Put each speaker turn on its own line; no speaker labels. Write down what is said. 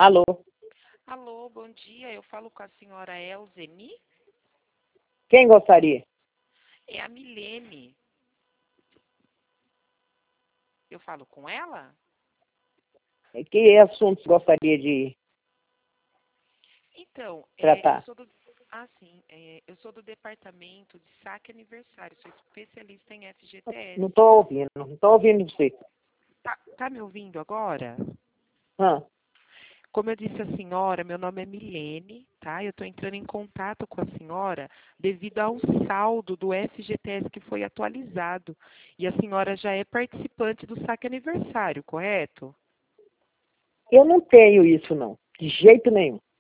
Alô?
Alô, bom dia. Eu falo com a senhora Elzeni.
Quem gostaria?
É a Milene. Eu falo com ela?
Que assuntos gostaria de
Então,
tratar?
eu sou do departamento de saque aniversário. Sou especialista em FGTS.
Não estou ouvindo você.
Tá me ouvindo agora?
Ah,
Como eu disse à senhora, meu nome é Milene, tá? Eu estou entrando em contato com a senhora devido a um saldo do FGTS que foi atualizado. E a senhora já é participante do saque aniversário, correto?
eu não tenho isso, não. De jeito nenhum.